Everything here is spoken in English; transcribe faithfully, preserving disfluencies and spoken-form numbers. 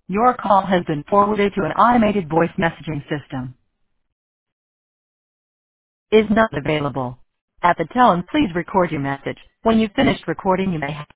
Your call has been forwarded to an automated voice messaging system. Is not available. At the tone, please record your message. When you've finished recording, you may